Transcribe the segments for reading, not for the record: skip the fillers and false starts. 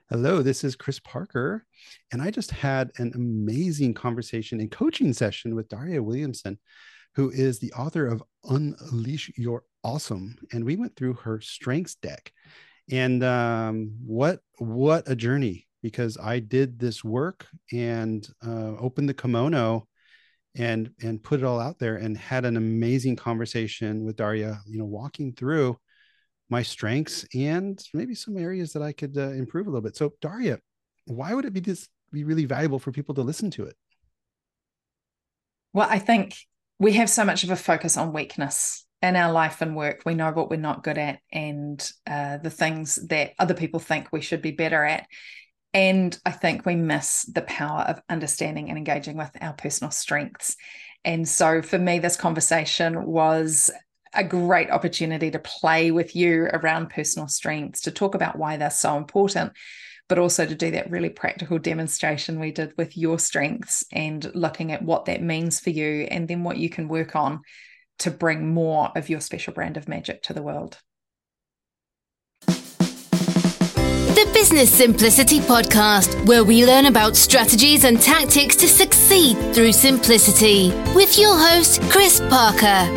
Hello, this is Chris Parker, and I just had an amazing conversation and coaching session with Daria Williamson, who is the author of Unleash Your Awesome. And we went through her strengths deck, and what a journey! Because I did this work and opened the kimono and put it all out there, and had an amazing conversation with Daria. Walking through my strengths and maybe some areas that I could improve a little bit. So, Daria, why would it be really valuable for people to listen to it? Well, I think we have so much of a focus on weakness in our life and work. We know what we're not good at and the things that other people think we should be better at. And I think we miss the power of understanding and engaging with our personal strengths. And so for me, this conversation was a great opportunity to play with you around personal strengths, to talk about why they're so important, but also to do that really practical demonstration we did with your strengths and looking at what that means for you and then what you can work on to bring more of your special brand of magic to the world. The Business Simplicity Podcast, where we learn about strategies and tactics to succeed through simplicity, with your host, Chris Parker.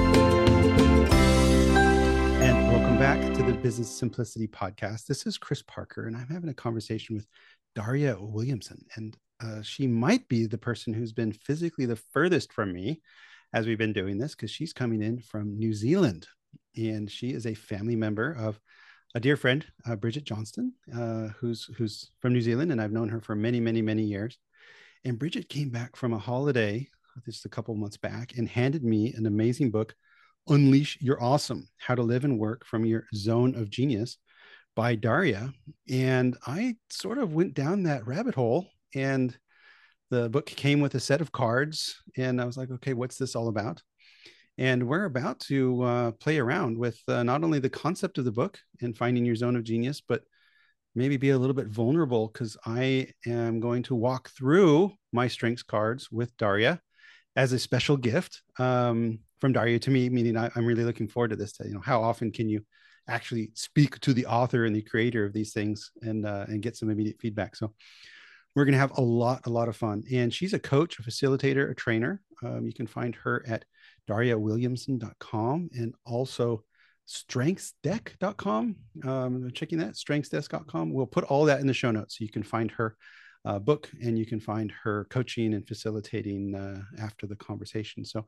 Back to the Business Simplicity Podcast. This is Chris Parker, and I'm having a conversation with Daria Williamson. And she might be the person who's been physically the furthest from me as we've been doing this, because she's coming in from New Zealand. And she is a family member of a dear friend, Bridget Johnston, who's from New Zealand. And I've known her for many, many, many years. And Bridget came back from a holiday just a couple of months back and handed me an amazing book, Unleash Your Awesome: How to Live and Work from Your Zone of Genius by Daria. And I sort of went down that rabbit hole, and the book came with a set of cards, and I was like, okay, what's this all about? And we're about to play around with not only the concept of the book and finding your zone of genius, but maybe be a little bit vulnerable, because I am going to walk through my strengths cards with Daria as a special gift from Daria to me, meaning I'm really looking forward to this. How often can you actually speak to the author and the creator of these things and get some immediate feedback? So we're going to have a lot of fun. And she's a coach, a facilitator, a trainer. You can find her at dariawilliamson.com and also strengthsdeck.com. Checking that, strengthsdesk.com. We'll put all that in the show notes so you can find her book, and you can find her coaching and facilitating after the conversation. So,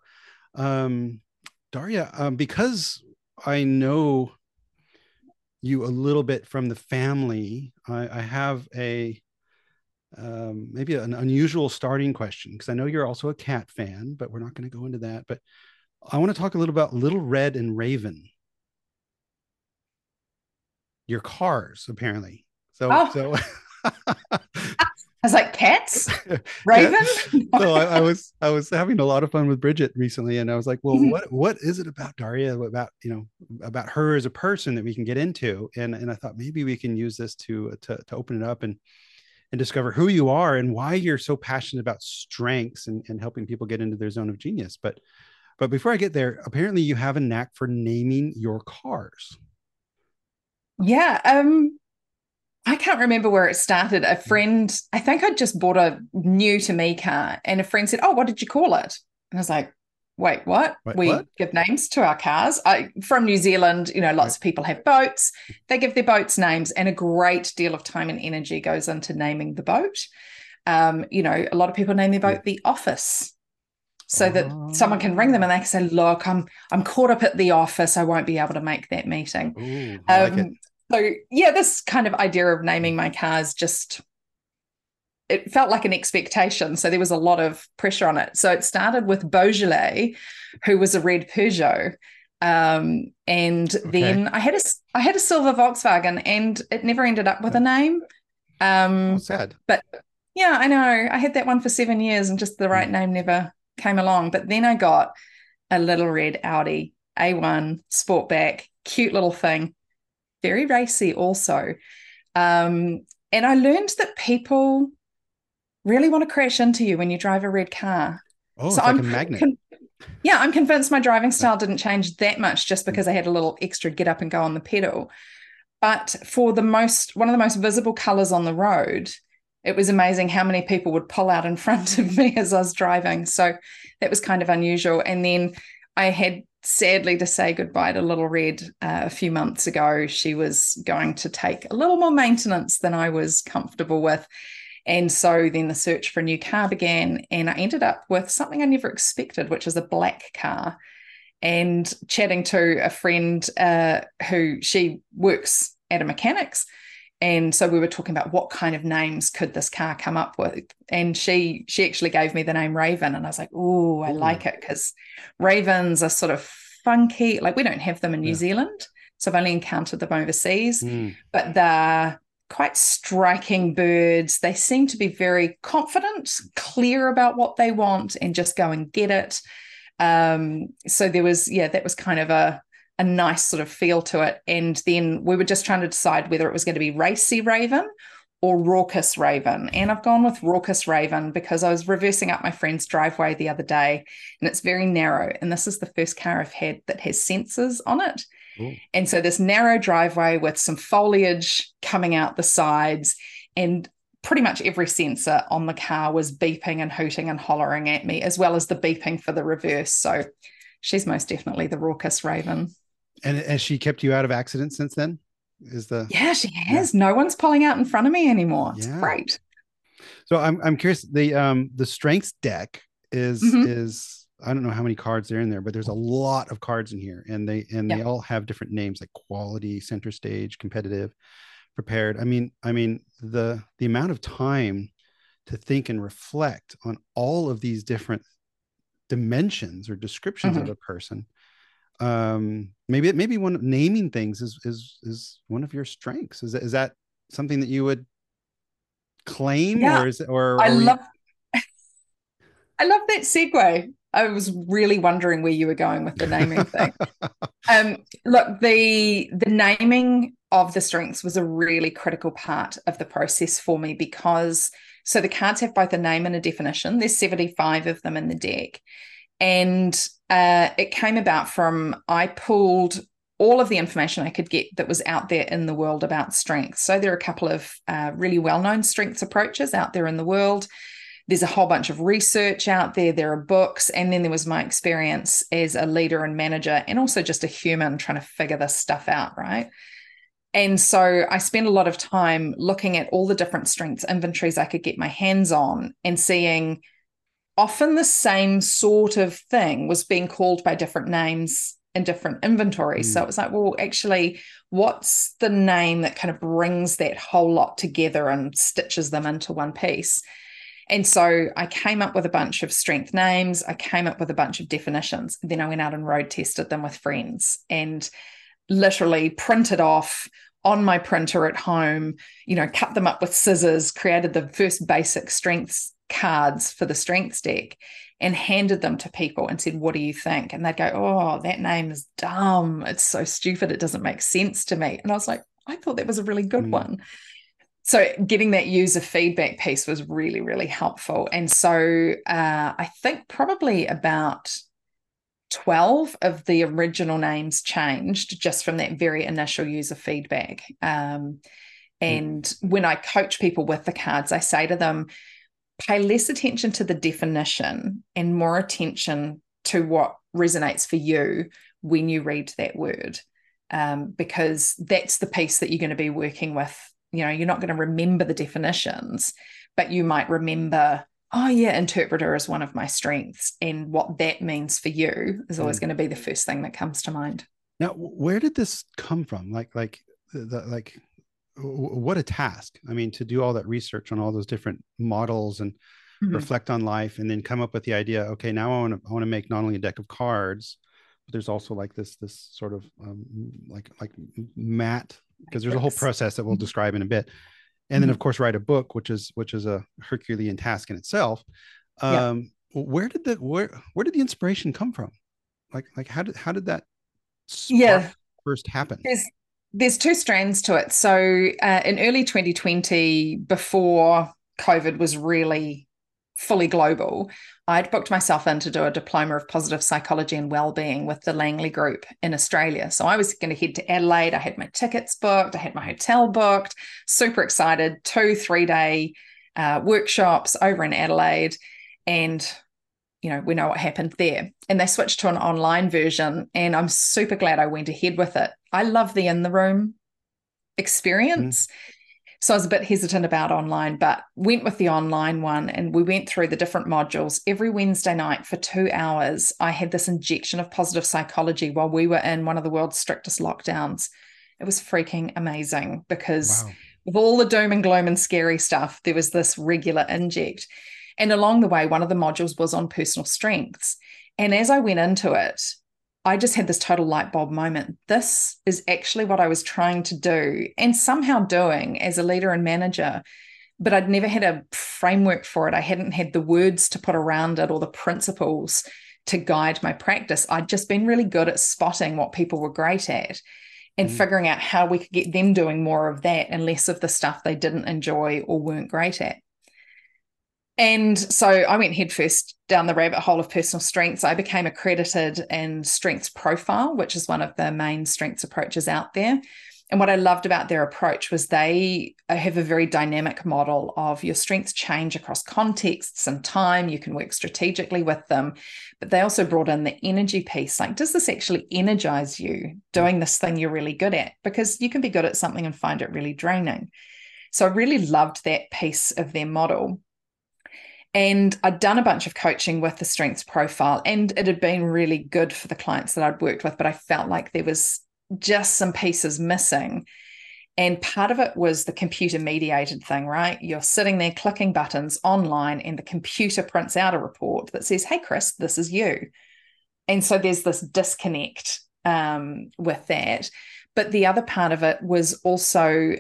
Daria, because I know you a little bit from the family, I have a maybe an unusual starting question, because I know you're also a cat fan, but we're not going to go into that. But I want to talk a little about Little Red and Raven, your cars, apparently. So I was like, cats, Raven. So I was having a lot of fun with Bridget recently, and I was like, well, what is it about Daria, about her as a person that we can get into? And I thought maybe we can use this to open it up and discover who you are and why you're so passionate about strengths and helping people get into their zone of genius. But before I get there, apparently you have a knack for naming your cars. Yeah. I can't remember where it started. A friend, I think I'd just bought a new to me car, and a friend said, "Oh, what did you call it?" And I was like, "Wait, what? We give names to our cars." From New Zealand, lots of people have boats. They give their boats names, and a great deal of time and energy goes into naming the boat. A lot of people name their boat the Office, so that someone can ring them and they can say, "Look, I'm caught up at the office. I won't be able to make that meeting." Ooh, I like it. So yeah, this kind of idea of naming my cars it felt like an expectation. So there was a lot of pressure on it. So it started with Beaujolais, who was a red Peugeot. Then I had a silver Volkswagen, and it never ended up with a name. Sad. But yeah, I know. I had that one for 7 years and just the right name never came along. But then I got a little red Audi A1 Sportback, cute little thing. Very racy also. And I learned that people really want to crash into you when you drive a red car. Oh, so it's like a magnet. I'm convinced my driving style didn't change that much just because I had a little extra get up and go on the pedal. But for one of the most visible colors on the road, it was amazing how many people would pull out in front of me as I was driving. So that was kind of unusual. And then I had sadly to say goodbye to Little Red a few months ago. She was going to take a little more maintenance than I was comfortable with. And so then the search for a new car began, and I ended up with something I never expected, which is a black car. And chatting to a friend who she works at a mechanics. And so we were talking about what kind of names could this car come up with. And she actually gave me the name Raven. And I was like, oh, I like it, because ravens are sort of funky. Like, we don't have them in New Zealand. So I've only encountered them overseas, but they're quite striking birds. They seem to be very confident, clear about what they want, and just go and get it. So there was, that was kind of a nice sort of feel to it. And then we were just trying to decide whether it was going to be Racy Raven or Raucous Raven. And I've gone with Raucous Raven because I was reversing up my friend's driveway the other day, and it's very narrow. And this is the first car I've had that has sensors on it. Ooh. And so this narrow driveway with some foliage coming out the sides, and pretty much every sensor on the car was beeping and hooting and hollering at me, as well as the beeping for the reverse. So she's most definitely the Raucous Raven. And has she kept you out of accidents since then? Yeah, she has. Yeah. No one's pulling out in front of me anymore. It's great. So I'm curious, the strengths deck is I don't know how many cards are in there, but there's a lot of cards in here, and they all have different names, like quality, center stage, competitive, prepared. I mean the amount of time to think and reflect on all of these different dimensions or descriptions of a person. Maybe one naming things is one of your strengths. Is that something that you would claim, or is it, or I love that segue. I was really wondering where you were going with the naming thing. Look, the naming of the strengths was a really critical part of the process for me, because so the cards have both a name and a definition. There's 75 of them in the deck. And it came about from, I pulled all of the information I could get that was out there in the world about strengths. So there are a couple of really well-known strengths approaches out there in the world. There's a whole bunch of research out there. There are books. And then there was my experience as a leader and manager, and also just a human trying to figure this stuff out, right? And so I spent a lot of time looking at all the different strengths inventories I could get my hands on, and seeing often the same sort of thing was being called by different names in different inventories. So it was like, well, actually, what's the name that kind of brings that whole lot together and stitches them into one piece? And so I came up with a bunch of strength names. I came up with a bunch of definitions. Then I went out and road tested them with friends, and literally printed off on my printer at home, cut them up with scissors, created the first basic strengths cards for the strengths deck, and handed them to people and said, what do you think? And they'd go, oh, that name is dumb. It's so stupid. It doesn't make sense to me. And I was like, I thought that was a really good one. So getting that user feedback piece was really, really helpful. And so I think probably about 12 of the original names changed just from that very initial user feedback. And when I coach people with the cards, I say to them, pay less attention to the definition and more attention to what resonates for you when you read that word, because that's the piece that you're going to be working with. You're not going to remember the definitions, but you might remember, oh yeah, interpreter is one of my strengths, and what that means for you is always going to be the first thing that comes to mind. Now, where did this come from? What a task. I mean, to do all that research on all those different models and reflect on life, and then come up with the idea, okay, now I want to make not only a deck of cards, but there's also like this sort of like mat, because there's a whole process that we'll describe in a bit. And then of course write a book, which is a Herculean task in itself. Where did the inspiration come from? Like how did that first happen? There's two strands to it. So in early 2020, before COVID was really fully global, I'd booked myself in to do a diploma of positive psychology and wellbeing with the Langley Group in Australia. So I was going to head to Adelaide. I had my tickets booked. I had my hotel booked. Super excited. 2-3 day workshops over in Adelaide. And, you know, we know what happened there. And they switched to an online version. And I'm super glad I went ahead with it. I love the in the room experience. So I was a bit hesitant about online, but went with the online one, and we went through the different modules. Every Wednesday night for 2 hours, I had this injection of positive psychology while we were in one of the world's strictest lockdowns. It was freaking amazing because of all the doom and gloom and scary stuff, there was this regular inject. And along the way, one of the modules was on personal strengths. And as I went into it, I just had this total light bulb moment. This is actually what I was trying to do and somehow doing as a leader and manager, but I'd never had a framework for it. I hadn't had the words to put around it or the principles to guide my practice. I'd just been really good at spotting what people were great at and figuring out how we could get them doing more of that and less of the stuff they didn't enjoy or weren't great at. And so I went headfirst down the rabbit hole of personal strengths. I became accredited in Strengths Profile, which is one of the main strengths approaches out there. And what I loved about their approach was they have a very dynamic model of your strengths change across contexts and time. You can work strategically with them. But they also brought in the energy piece. Like, does this actually energize you doing this thing you're really good at? Because you can be good at something and find it really draining. So I really loved that piece of their model. And I'd done a bunch of coaching with the Strengths Profile, and it had been really good for the clients that I'd worked with, but I felt like there was just some pieces missing. And part of it was the computer mediated thing, right? You're sitting there clicking buttons online and the computer prints out a report that says, hey, Chris, this is you. And so there's this disconnect with that. But the other part of it was also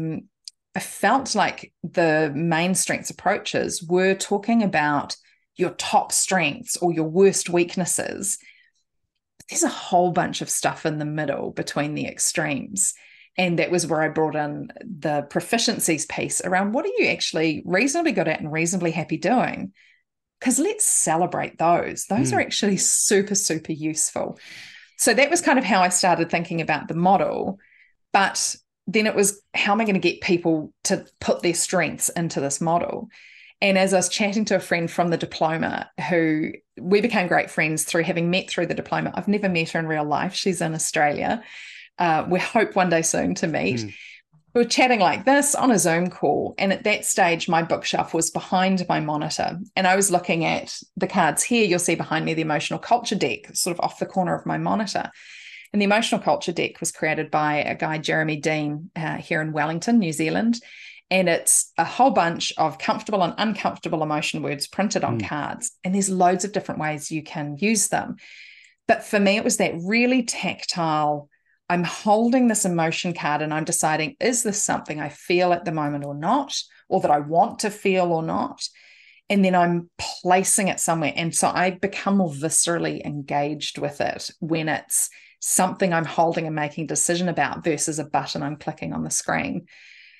I felt like the main strengths approaches were talking about your top strengths or your worst weaknesses. There's a whole bunch of stuff in the middle between the extremes. And that was where I brought in the proficiencies piece around what are you actually reasonably good at and reasonably happy doing? Because let's celebrate those. Those are actually super, super useful. So that was kind of how I started thinking about the model. But then it was, how am I going to get people to put their strengths into this model? And as I was chatting to a friend from the diploma, who we became great friends through having met through the diploma. I've never met her in real life. She's in Australia. We hope one day soon to meet. We were chatting like this on a Zoom call. And at that stage, my bookshelf was behind my monitor. And I was looking at the cards here. You'll see behind me the emotional culture deck, sort of off the corner of my monitor. And the emotional culture deck was created by a guy, Jeremy Dean, here in Wellington, New Zealand. And it's a whole bunch of comfortable and uncomfortable emotion words printed on cards. And there's loads of different ways you can use them. But for me, it was that really tactile, I'm holding this emotion card and I'm deciding, is this something I feel at the moment or not, or that I want to feel or not? And then I'm placing it somewhere. And so I become more viscerally engaged with it when it's something I'm holding and making a decision about versus a button I'm clicking on the screen.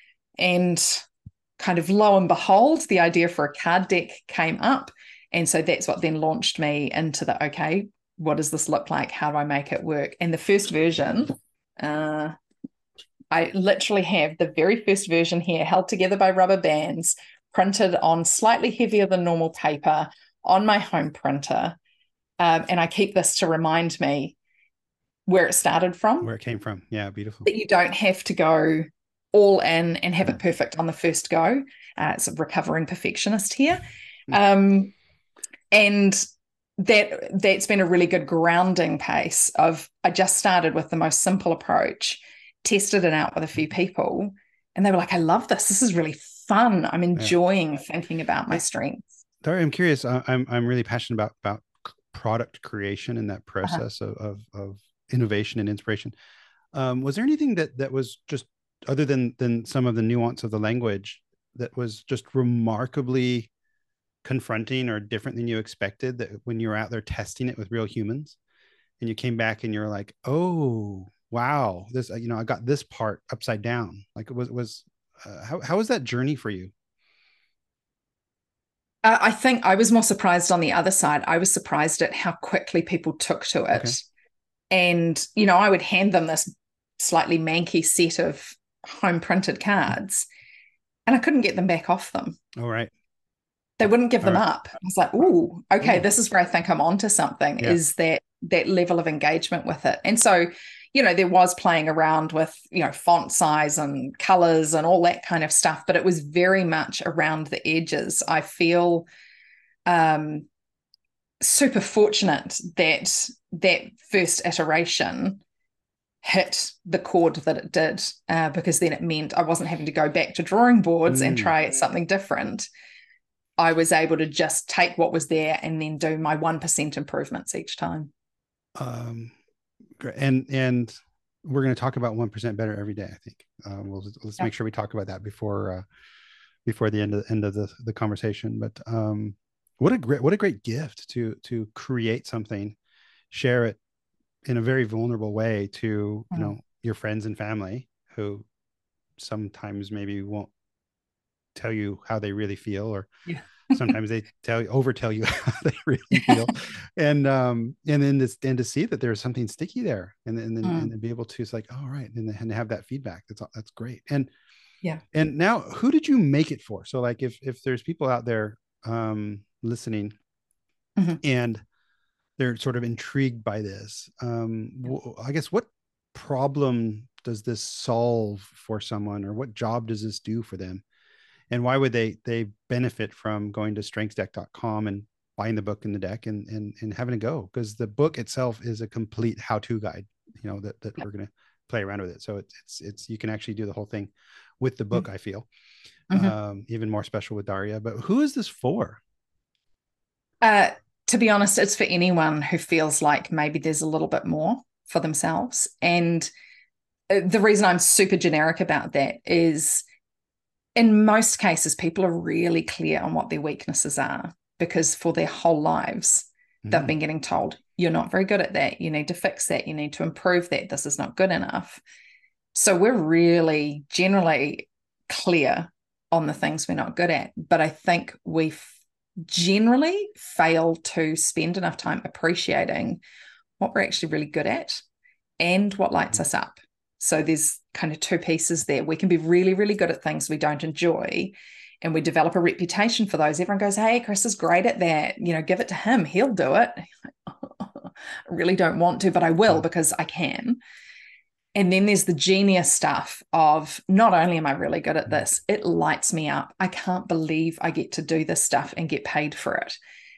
And kind of lo and behold, the idea for a card deck came up. And so that's what then launched me into the, okay, what does this look like? How do I make it work? And the first version, I literally have the very first version here held together by rubber bands, printed on slightly heavier than normal paper on my home printer. And I keep this to remind me where it started from. Where it came from. Yeah, beautiful. That you don't have to go all in and have it perfect on the first go. It's a recovering perfectionist here. And that's been a really good grounding pace of, I just started with the most simple approach, tested it out with a few people, and they were like, I love this. This is really fun. I'm enjoying thinking about my strengths. Daria, I'm curious. I'm really passionate about product creation and that process of innovation and inspiration. Was there anything that was just, other than some of the nuance of the language, that was just remarkably confronting or different than you expected, that when you were out there testing it with real humans and you came back and you're like, oh, wow, this, I got this part upside down. Like, how was that journey for you? I think I was more surprised on the other side. I was surprised at how quickly people took to it. Okay. And, I would hand them this slightly manky set of home printed cards and I couldn't get them back off them. All right. They wouldn't give them right. up. I was like, ooh, okay, this is where I think I'm onto something, is that level of engagement with it. And so, there was playing around with, font size and colors and all that kind of stuff, but it was very much around the edges. I feel super fortunate that first iteration hit the chord that it did, because then it meant I wasn't having to go back to drawing boards and try something different. I was able to just take what was there and then do my 1% improvements each time. Great. And we're going to talk about 1% better every day, I think. Let's make sure we talk about that before the end of the conversation. But what a great gift to create something, share it in a very vulnerable way to your friends and family, who sometimes maybe won't tell you how they really feel, or sometimes they overtell you how they really feel. And then to see that there's something sticky there, and then be able to, it's like, all right, and have that feedback. That's great. And now, who did you make it for? So like, if there's people out there listening and they're sort of intrigued by this, I guess, what problem does this solve for someone, or what job does this do for them? And why would they benefit from going to strengthsdeck.com and buying the book and the deck and having a go? Because the book itself is a complete how-to guide, that we're going to play around with it. So it's you can actually do the whole thing with the book, I feel. Even more special with Daria. But who is this for? To be honest, it's for anyone who feels like maybe there's a little bit more for themselves. And the reason I'm super generic about that is, in most cases, people are really clear on what their weaknesses are, because for their whole lives, they've been getting told, you're not very good at that. You need to fix that. You need to improve that. This is not good enough. So we're really generally clear on the things we're not good at. But I think we generally fail to spend enough time appreciating what we're actually really good at and what lights us up. So there's kind of two pieces there. We can be really, really good at things we don't enjoy, and we develop a reputation for those. Everyone goes, hey, Chris is great at that. Give it to him. He'll do it. I really don't want to, but I will, because I can. And then there's the genius stuff of, not only am I really good at this, it lights me up. I can't believe I get to do this stuff and get paid for it.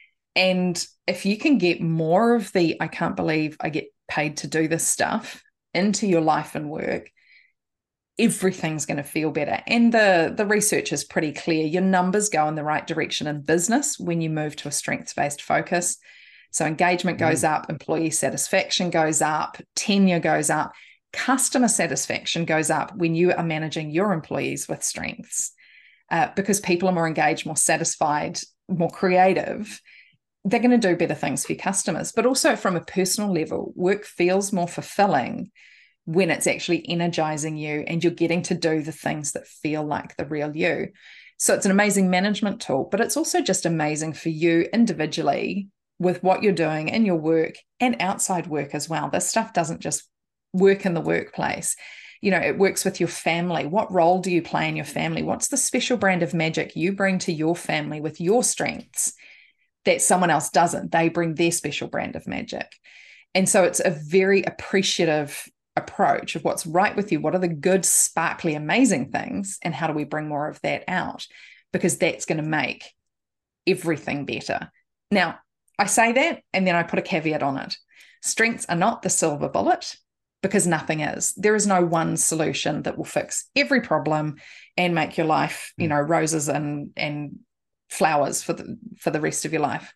And if you can get more of the, I can't believe I get paid to do this stuff into your life and work, everything's going to feel better. And the research is pretty clear. Your numbers go in the right direction in business when you move to a strengths-based focus. So engagement goes up, employee satisfaction goes up, tenure goes up, customer satisfaction goes up when you are managing your employees with strengths, because people are more engaged, more satisfied, more creative. They're going to do better things for your customers. But also from a personal level, work feels more fulfilling when it's actually energizing you and you're getting to do the things that feel like the real you. So it's an amazing management tool, but it's also just amazing for you individually with what you're doing in your work and outside work as well. This stuff doesn't just work in the workplace. It works with your family. What role do you play in your family? What's the special brand of magic you bring to your family with your strengths that someone else doesn't? They bring their special brand of magic. And so it's a very appreciative approach of what's right with you. What are the good, sparkly, amazing things? And how do we bring more of that out? Because that's going to make everything better. Now, I say that, and then I put a caveat on it. Strengths are not the silver bullet, because nothing is. There is no one solution that will fix every problem and make your life, roses and flowers for the rest of your life.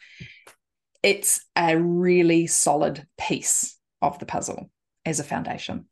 It's a really solid piece of the puzzle as a foundation.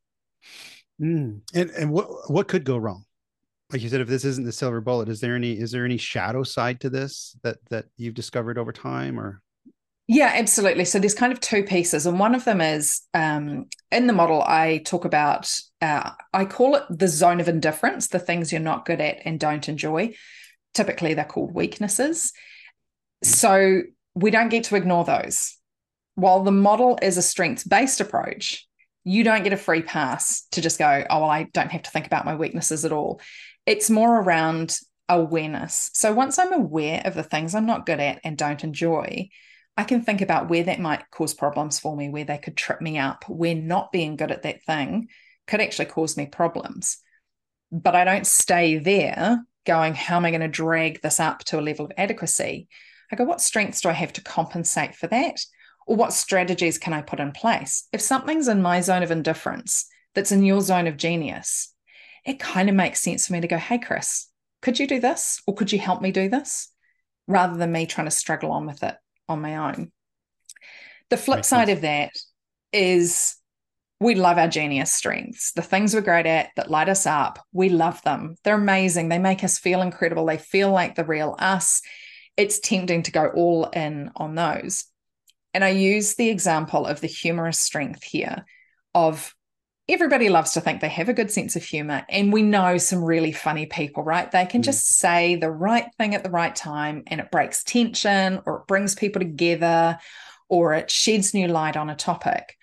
And what could go wrong? Like you said, if this isn't the silver bullet, is there any shadow side to this that you've discovered over time, or? Yeah, absolutely. So there's kind of two pieces. And one of them is in the model, I talk about, I call it the zone of indifference, the things you're not good at and don't enjoy. Typically, they're called weaknesses. So we don't get to ignore those. While the model is a strengths-based approach, you don't get a free pass to just go, oh, well, I don't have to think about my weaknesses at all. It's more around awareness. So once I'm aware of the things I'm not good at and don't enjoy, I can think about where that might cause problems for me, where they could trip me up, where not being good at that thing could actually cause me problems. But I don't stay there going, how am I going to drag this up to a level of adequacy? I go, what strengths do I have to compensate for that? Or what strategies can I put in place? If something's in my zone of indifference that's in your zone of genius, it kind of makes sense for me to go, hey, Chris, could you do this? Or could you help me do this? Rather than me trying to struggle on with it on my own. The flip side of that is we love our genius strengths. The things we're great at that light us up, we love them. They're amazing. They make us feel incredible. They feel like the real us. It's tempting to go all in on those. And I use the example of the humorous strength here of everybody loves to think they have a good sense of humor. And we know some really funny people, right? They can just say the right thing at the right time and it breaks tension or it brings people together or it sheds new light on a topic.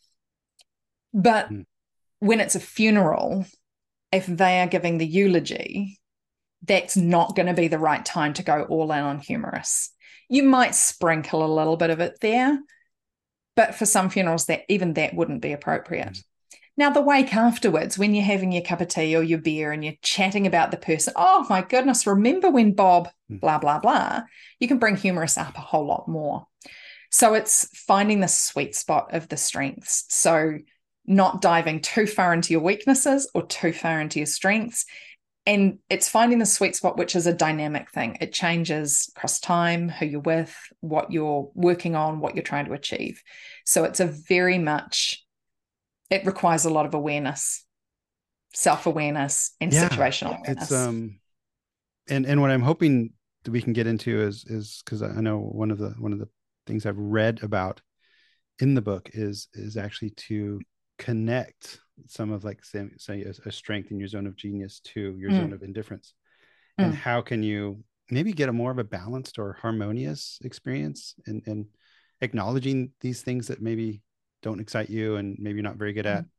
But when it's a funeral, if they are giving the eulogy, that's not going to be the right time to go all in on humorous. You might sprinkle a little bit of it there, but for some funerals, that even that wouldn't be appropriate. Now, the wake afterwards, when you're having your cup of tea or your beer and you're chatting about the person, oh my goodness, remember when Bob, blah, blah, blah, you can bring humorous up a whole lot more. So it's finding the sweet spot of the strengths. So not diving too far into your weaknesses or too far into your strengths. And it's finding the sweet spot, which is a dynamic thing. It changes across time, who you're with, what you're working on, what you're trying to achieve. So it's a very much, it requires a lot of awareness, self-awareness and situational awareness. It's and what I'm hoping that we can get into is because I know one of the things I've read about in the book is actually to connect some of, like, say a strength in your zone of genius to your zone of indifference. And how can you maybe get a more of a balanced or harmonious experience and acknowledging these things that maybe don't excite you and maybe you're not very good at,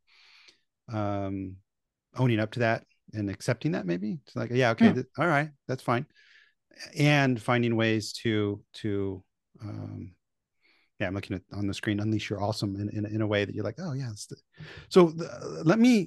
owning up to that and accepting that. Maybe it's like, yeah, okay, all right, that's fine. And finding ways to I'm looking at on the screen, unleash your awesome in a way that you're like, oh yeah. Let me,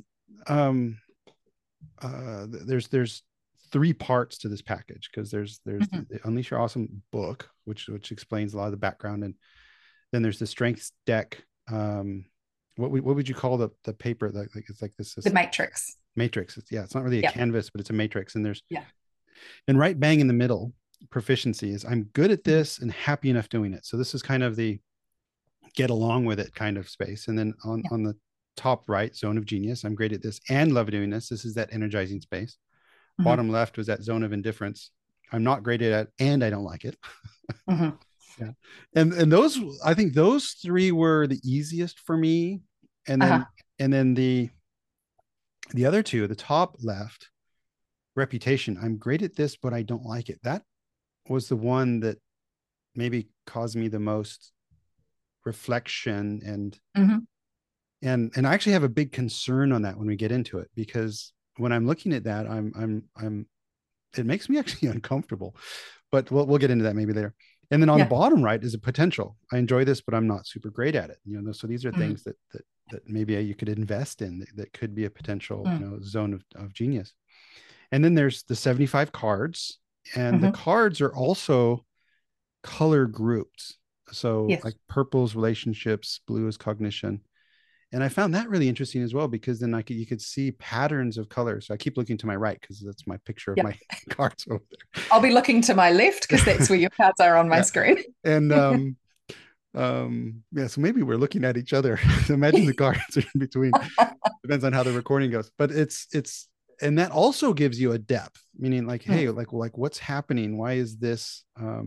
there's three parts to this package, because there's the Unleash Your Awesome book, which explains a lot of the background. And then there's the strengths deck. What would you call the paper? Like it's like this. The matrix. Matrix. It's not really a canvas, but it's a matrix. And and right bang in the middle, proficiency is I'm good at this and happy enough doing it. So this is kind of the get along with it kind of space. And then on the top right, zone of genius, I'm great at this and love doing this. This is that energizing space. Bottom left was that zone of indifference. I'm not great at it and I don't like it. Yeah. And those, I think those three were the easiest for me. And then the other two, the top left, reputation, I'm great at this, but I don't like it. That was the one that maybe caused me the most reflection and I actually have a big concern on that when we get into it, because when I'm looking at that, it makes me actually uncomfortable, but we'll get into that maybe later. And then on the bottom right is a potential. I enjoy this, but I'm not super great at it. So these are things that maybe you could invest in that could be a potential zone of genius. And then there's the 75 cards, and the cards are also color grouped. So like purple is relationships, blue is cognition. And I found that really interesting as well, because then you could see patterns of colors. So I keep looking to my right because that's my picture of my cards over there. I'll be looking to my left because that's where your cards are on my screen. And so maybe we're looking at each other. Imagine the cards are in between. Depends on how the recording goes. But it's and that also gives you a depth, meaning like, hey, like what's happening? Why is this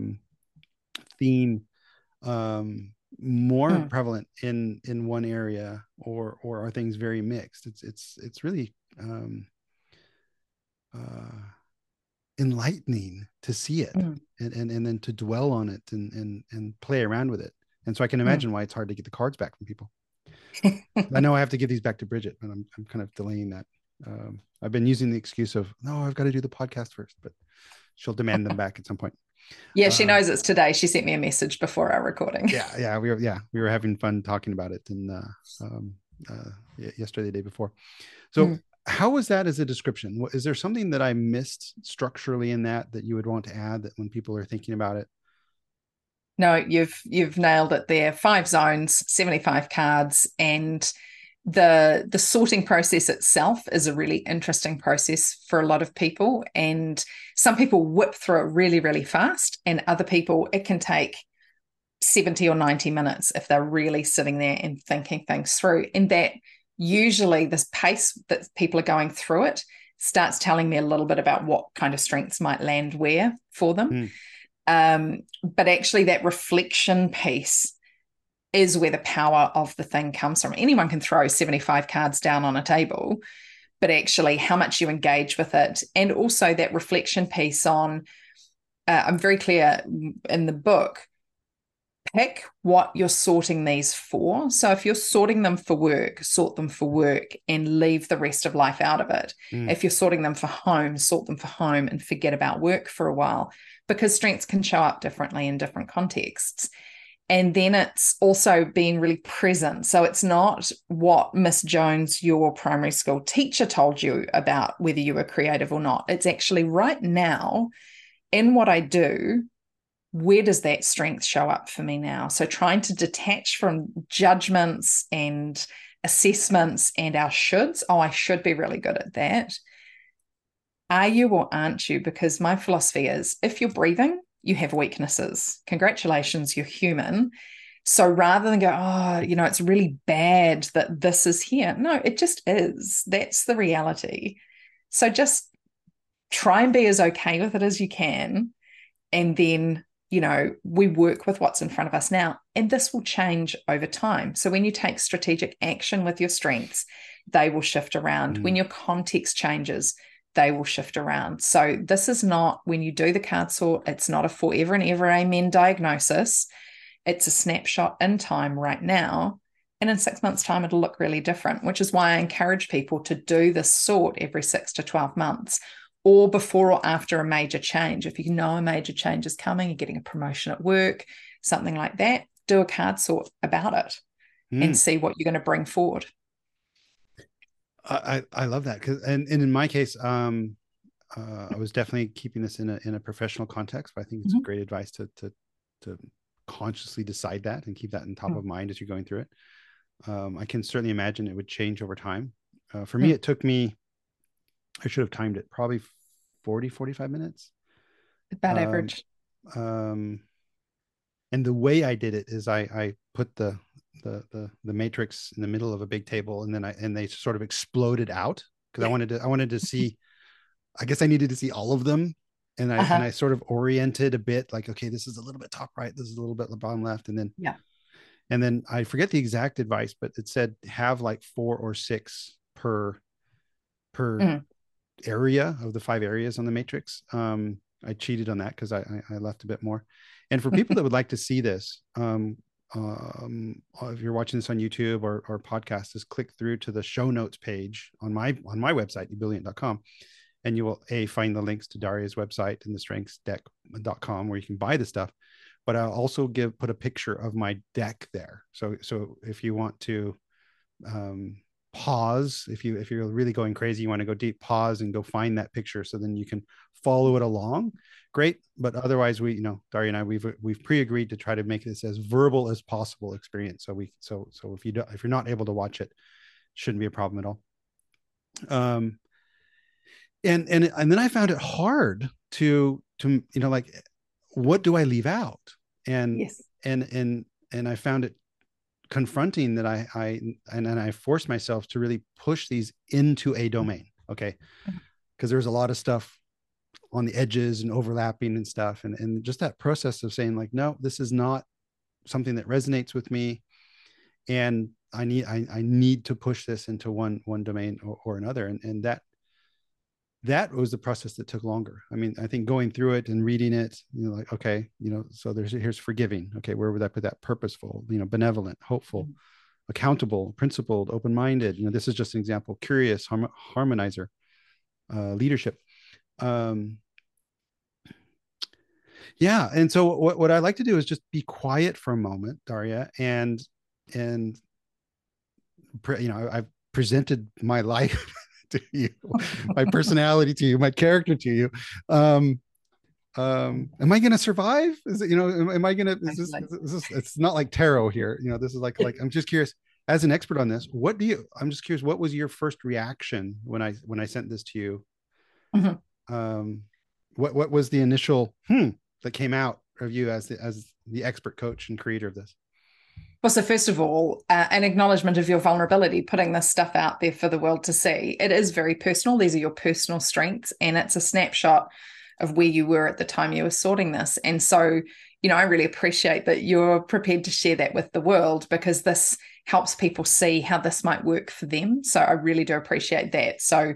theme more prevalent in one area, or are things very mixed? It's really enlightening to see it and then to dwell on it and play around with it. And so I can imagine why it's hard to get the cards back from people. I know I have to give these back to Bridget, but I'm kind of delaying that. I've been using the excuse of, no, I've got to do the podcast first, but she'll demand them back at some point. Yeah, she knows it's today. She sent me a message before our recording. Yeah, we were having fun talking about it, and yesterday, the day before. So, how was that as a description? Is there something that I missed structurally in that you would want to add, that when people are thinking about it? No, you've nailed it there. 5 zones, 75 cards, and the sorting process itself is a really interesting process for a lot of people. And some people whip through it really, really fast, and other people, it can take 70 or 90 minutes if they're really sitting there and thinking things through. And that usually this pace that people are going through it starts telling me a little bit about what kind of strengths might land where for them. But actually that reflection piece is where the power of the thing comes from. Anyone can throw 75 cards down on a table, but actually how much you engage with it. And also that reflection piece on, I'm very clear in the book, pick what you're sorting these for. So if you're sorting them for work, sort them for work and leave the rest of life out of it. If you're sorting them for home, sort them for home and forget about work for a while, because strengths can show up differently in different contexts. And then it's also being really present. So it's not what Miss Jones, your primary school teacher, told you about whether you were creative or not. It's actually right now in what I do, where does that strength show up for me now? So trying to detach from judgments and assessments and our shoulds. Oh, I should be really good at that. Are you or aren't you? Because my philosophy is, if you're breathing, you have weaknesses. Congratulations, you're human. So rather than go, oh, it's really bad that this is here. No, it just is. That's the reality. So just try and be as okay with it as you can. And then, we work with what's in front of us now. And this will change over time. So when you take strategic action with your strengths, they will shift around. When your context changes, they will shift around. So this is not, when you do the card sort, it's not a forever and ever amen diagnosis. It's a snapshot in time right now. And in 6 months' time, it'll look really different, which is why I encourage people to do this sort every 6 to 12 months or before or after a major change. If you know a major change is coming, you're getting a promotion at work, something like that, do a card sort about it and see what you're going to bring forward. I love that, because and in my case, I was definitely keeping this in a professional context, but I think it's great advice to consciously decide that and keep that in top of mind as you're going through it. I can certainly imagine it would change over time. For me, it took me, I should have timed it, probably 45 minutes. About average. And the way I did it is I put the matrix in the middle of a big table, and then they sort of exploded out, because I wanted to see, I guess I needed to see all of them. And I sort of oriented a bit, like, okay, this is a little bit top right, this is a little bit bottom left. And then I forget the exact advice, but it said have like 4 or 6 per area of the 5 areas on the matrix. I cheated on that because I left a bit more. And for people that would like to see this, if you're watching this on YouTube or podcast, just click through to the show notes page on my website, ebullient.com, and you will find the links to Daria's website and the strengthsdeck.com where you can buy the stuff. But I'll also put a picture of my deck there. So if you want to pause, if you're really going crazy, you want to go deep, pause and go find that picture, so then you can follow it along. Great. But otherwise, Daria and I, we've pre-agreed to try to make this as verbal as possible experience. So if you're not able to watch it, shouldn't be a problem at all. And then I found it hard to like, what do I leave out? And I found it confronting that I forced myself to really push these into a domain. Okay. Because there's a lot of stuff on the edges and overlapping and stuff. And just that process of saying, like, no, this is not something that resonates with me. And I need to push this into one domain or another. And that was the process that took longer. I mean, I think going through it and reading it, like, okay, so here's forgiving. Okay, where would I put that? Purposeful, benevolent, hopeful, accountable, principled, open-minded. This is just an example. Curious, harmonizer, leadership. Yeah. And so what I like to do is just be quiet for a moment, Daria, and I've presented my life to you, my personality to you, my character to you. Am I going to survive? Is it, am I going to, is this, it's not like tarot here. This is like, I'm just curious, as an expert on this, I'm just curious, what was your first reaction when I sent this to you? Mm-hmm. What was the initial, that came out of you as the expert coach and creator of this? Well, so first of all, an acknowledgement of your vulnerability, putting this stuff out there for the world to see. It is very personal. These are your personal strengths, and it's a snapshot of where you were at the time you were sorting this. And so, I really appreciate that you're prepared to share that with the world, because this helps people see how this might work for them. So I really do appreciate that. So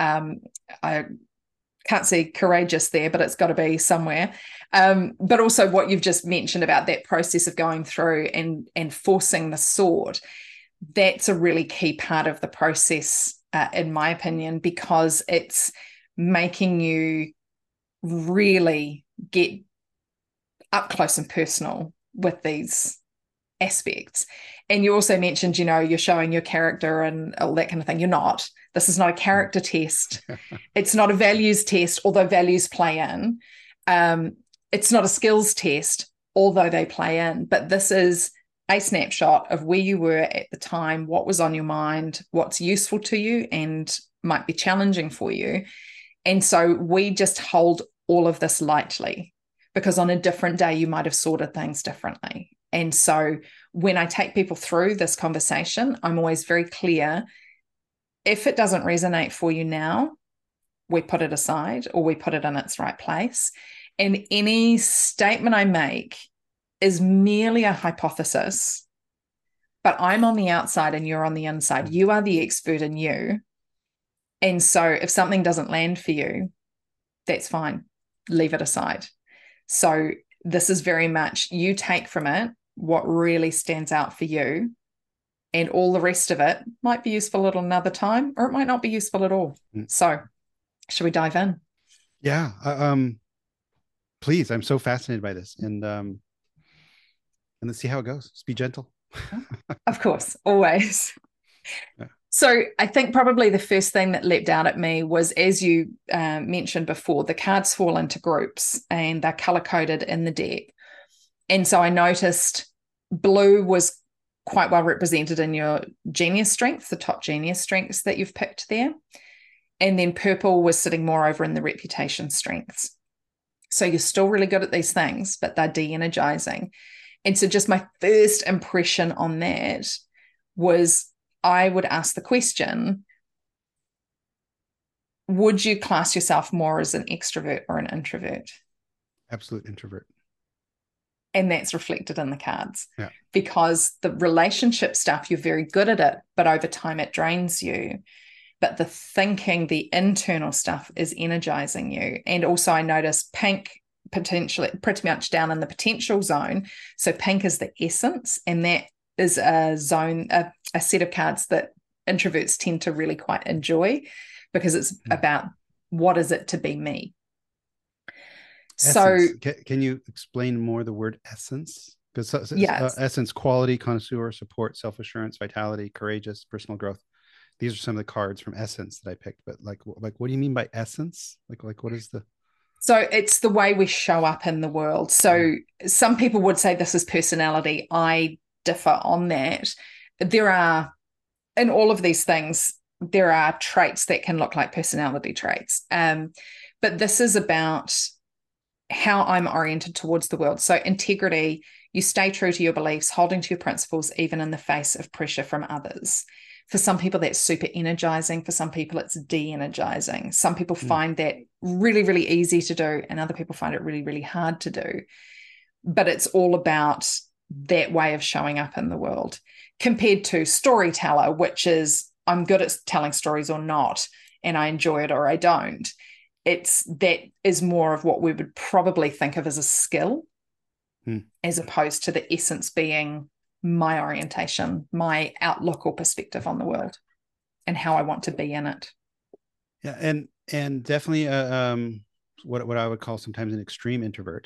I can't see courageous there, but it's got to be somewhere. But also what you've just mentioned about that process of going through and forcing the sort, that's a really key part of the process, in my opinion, because it's making you really get up close and personal with these aspects. And you also mentioned, you're showing your character and all that kind of thing. You're not. This is not a character test. It's not a values test, although values play in. It's not a skills test, although they play in. But this is a snapshot of where you were at the time, what was on your mind, what's useful to you and might be challenging for you. And so we just hold all of this lightly, because on a different day, you might have sorted things differently. And so when I take people through this conversation, I'm always very clear. If it doesn't resonate for you now, we put it aside, or we put it in its right place. And any statement I make is merely a hypothesis, but I'm on the outside and you're on the inside. You are the expert in you. And so if something doesn't land for you, that's fine. Leave it aside. So this is very much you take from it what really stands out for you, and all the rest of it might be useful at another time, or it might not be useful at all. So should we dive in? Yeah. Please. I'm so fascinated by this, and let's see how it goes. Just be gentle. Of course, always. Yeah. So I think probably the first thing that leapt out at me was, as you mentioned before, the cards fall into groups and they're color-coded in the deck. And so I noticed blue was quite well represented in your genius strengths, the top genius strengths that you've picked there. And then purple was sitting more over in the reputation strengths. So you're still really good at these things, but they're de-energizing. And so just my first impression on that was, I would ask the question, would you class yourself more as an extrovert or an introvert? Absolute introvert. And that's reflected in the cards. Yeah. Because the relationship stuff, you're very good at it, but over time it drains you. But the thinking, the internal stuff is energizing you. And also I noticed pink potentially pretty much down in the potential zone. So pink is the essence, and that is a zone, a set of cards that introverts tend to really quite enjoy, because it's about what is it to be me. Essence. So can you explain more the word essence? Because yes. Essence, quality, connoisseur, support, self-assurance, vitality, courageous, personal growth. These are some of the cards from Essence that I picked. But like what do you mean by essence? Like what is the... So it's the way we show up in the world. So some people would say this is personality. I differ on that. There are, in all of these things, there are traits that can look like personality traits. But this is about how I'm oriented towards the world. So integrity, you stay true to your beliefs, holding to your principles, even in the face of pressure from others. For some people, that's super energizing. For some people, it's de-energizing. Some people find that really, really easy to do, and other people find it really, really hard to do. But it's all about that way of showing up in the world, compared to storyteller, which is I'm good at telling stories or not. and I enjoy it or I don't. That is more of what we would probably think of as a skill, as opposed to the essence being my orientation, my outlook or perspective on the world, and how I want to be in it. Yeah, and definitely what I would call sometimes an extreme introvert.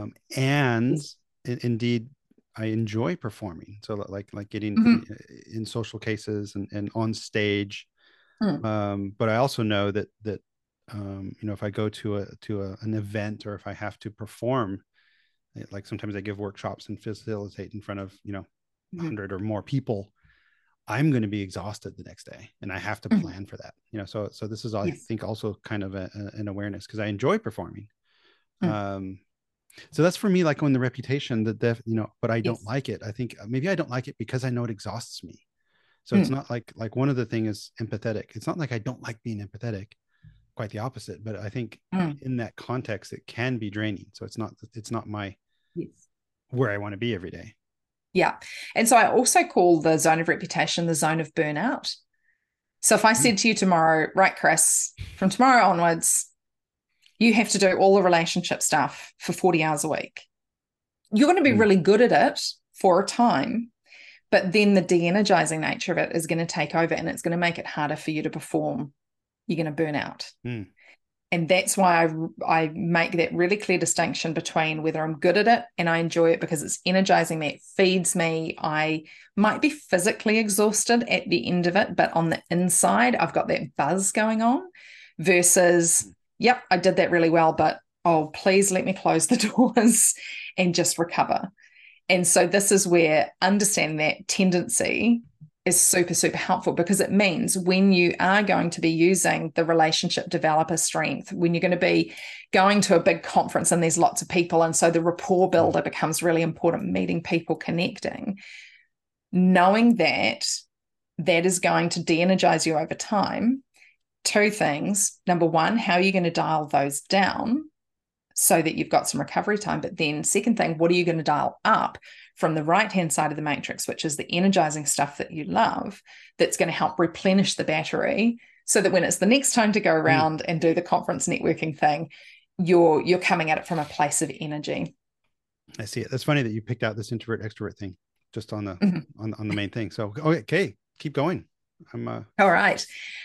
Indeed, I enjoy performing. So like getting in social cases and on stage. But I also know that if I go to an event, or if I have to perform, like sometimes I give workshops and facilitate in front of 100 or more people, I'm going to be exhausted the next day, and I have to plan for that. So this is, I think, also kind of an awareness, because I enjoy performing. So that's for me, like on the reputation, but I don't like it. I think maybe I don't like it because I know it exhausts me. So it's not like one of the things is empathetic. It's not like I don't like being empathetic, quite the opposite. But I think in that context, it can be draining. So it's not my where I want to be every day. Yeah. And so I also call the zone of reputation the zone of burnout. So if I said to you tomorrow, right, Chris, from tomorrow onwards, you have to do all the relationship stuff for 40 hours a week. You're going to be really good at it for a time, but then the de-energizing nature of it is going to take over, and it's going to make it harder for you to perform. You're going to burn out. And that's why I make that really clear distinction between whether I'm good at it and I enjoy it because it's energizing me, it feeds me. I might be physically exhausted at the end of it, but on the inside, I've got that buzz going on, versus, yep, I did that really well, but please let me close the doors and just recover. And so this is where understanding that tendency is super, super helpful, because it means when you are going to be using the relationship developer strength, when you're going to be going to a big conference and there's lots of people, and so the rapport builder becomes really important, meeting people, connecting, knowing that is going to de-energize you over time. Two things. Number one, how are you going to dial those down so that you've got some recovery time? But then second thing, what are you going to dial up from the right-hand side of the matrix, which is the energizing stuff that you love, that's going to help replenish the battery, so that when it's the next time to go around and do the conference networking thing, you're coming at it from a place of energy. I see it. That's funny that you picked out this introvert extrovert thing just on the on the main thing. So okay, keep going. All right.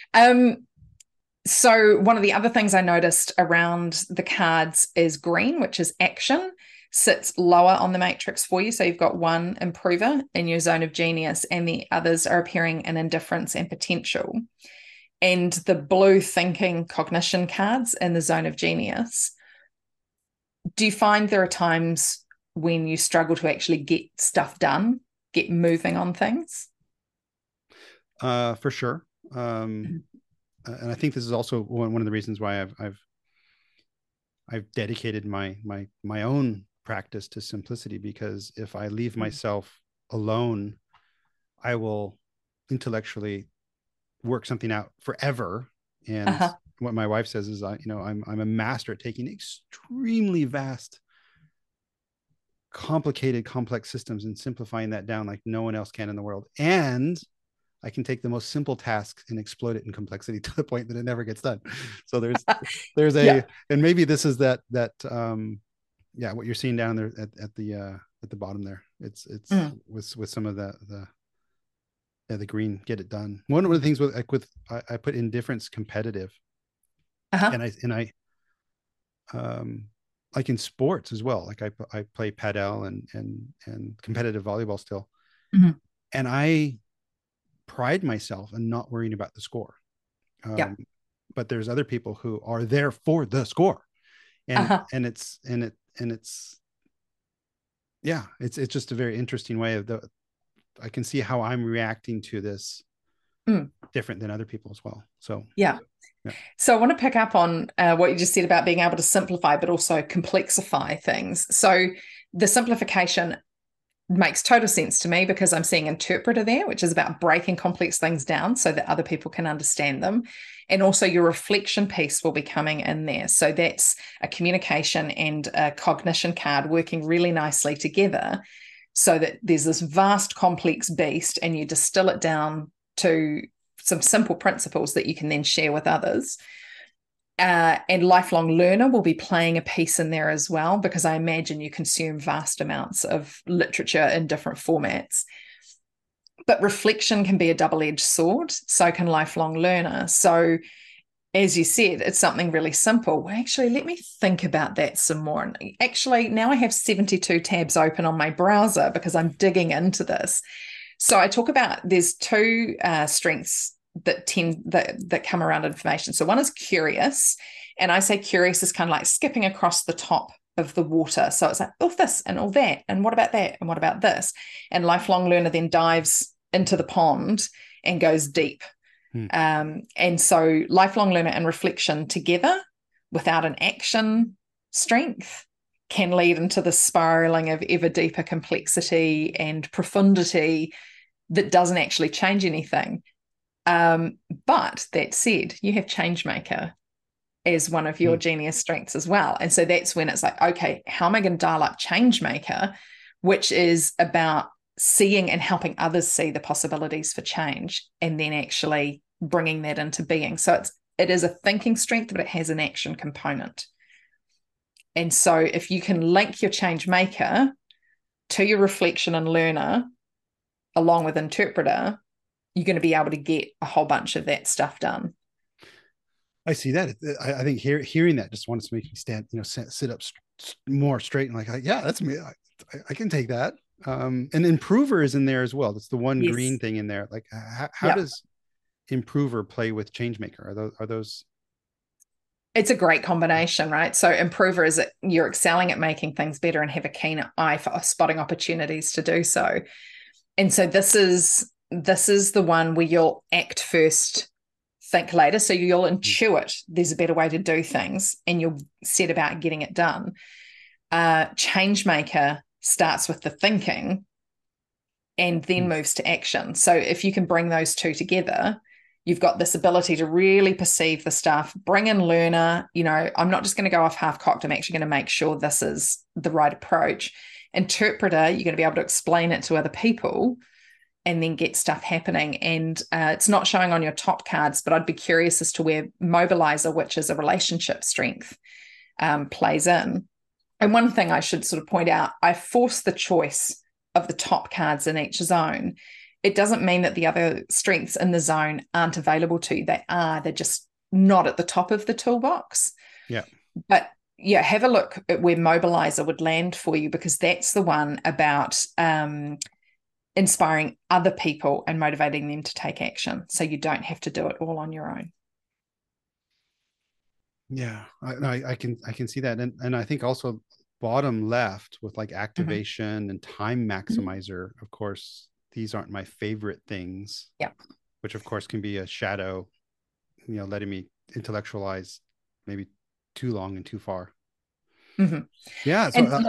So one of the other things I noticed around the cards is green, which is action, sits lower on the matrix for you. So you've got one improver in your zone of genius, and the others are appearing in indifference and potential. And the blue thinking cognition cards in the zone of genius. Do you find there are times when you struggle to actually get stuff done, get moving on things? For sure. And I think this is also one of the reasons why I've dedicated my own practice to simplicity, because if I leave myself alone, I will intellectually work something out forever. And what my wife says is, I'm a master at taking extremely vast, complicated, complex systems and simplifying that down like no one else can in the world. And I can take the most simple tasks and explode it in complexity to the point that it never gets done. So there's and maybe this is that what you're seeing down there at the bottom there. It's with some of the green, get it done. One of the things I put indifference competitive, and I like in sports as well. Like I play padel and competitive volleyball still, and I pride myself in not worrying about the score. But there's other people who are there for the score, and it's just a very interesting way of I can see how I'm reacting to this different than other people as well. So so I want to pick up on what you just said about being able to simplify but also complexify things. So the simplification makes total sense to me, because I'm seeing interpreter there, which is about breaking complex things down so that other people can understand them. And also your reflection piece will be coming in there. So that's a communication and a cognition card working really nicely together, so that there's this vast complex beast and you distill it down to some simple principles that you can then share with others. And lifelong learner will be playing a piece in there as well, because I imagine you consume vast amounts of literature in different formats. But reflection can be a double-edged sword. So can lifelong learner. So as you said, it's something really simple. Well, actually, let me think about that some more. And actually, now I have 72 tabs open on my browser because I'm digging into this. So I talk about, there's two strengths that come around information. So one is curious, and I say curious is kind of like skipping across the top of the water. So it's like, oh, this and all that, and what about that, and what about this? And lifelong learner then dives into the pond and goes deep. And so lifelong learner and reflection together without an action strength can lead into the spiraling of ever deeper complexity and profundity that doesn't actually change anything. But that said, you have Changemaker as one of your genius strengths as well. And so that's when it's like, okay, how am I going to dial up Changemaker, which is about seeing and helping others see the possibilities for change, and then actually bringing that into being. So it is a thinking strength, but it has an action component. And so if you can link your Changemaker to your reflection and learner along with interpreter, you're going to be able to get a whole bunch of that stuff done. I see that. I think hearing that just wants to make me stand, sit up more straight and like, yeah, that's me. I can take that. And improver is in there as well. That's the one green thing in there. Like, how does improver play with Changemaker? Are those? It's a great combination, right? So improver is that you're excelling at making things better and have a keen eye for spotting opportunities to do so. And so this is the one where you'll act first, think later. So you'll intuit there's a better way to do things, and you'll set about getting it done. Changemaker starts with the thinking and then moves to action. So if you can bring those two together, you've got this ability to really perceive the stuff, bring in learner. I'm not just going to go off half-cocked. I'm actually going to make sure this is the right approach. Interpreter, you're going to be able to explain it to other people and then get stuff happening. And it's not showing on your top cards, but I'd be curious as to where mobilizer, which is a relationship strength, plays in. And one thing I should sort of point out, I force the choice of the top cards in each zone. It doesn't mean that the other strengths in the zone aren't available to you. They are. They're just not at the top of the toolbox. Yeah. But yeah, have a look at where mobilizer would land for you, because that's the one about inspiring other people and motivating them to take action, so you don't have to do it all on your own. Yeah, I can see that. And I think also bottom left with like activation and time maximizer, of course, these aren't my favorite things. Yeah. Which of course can be a shadow, letting me intellectualize maybe too long and too far. Yeah. So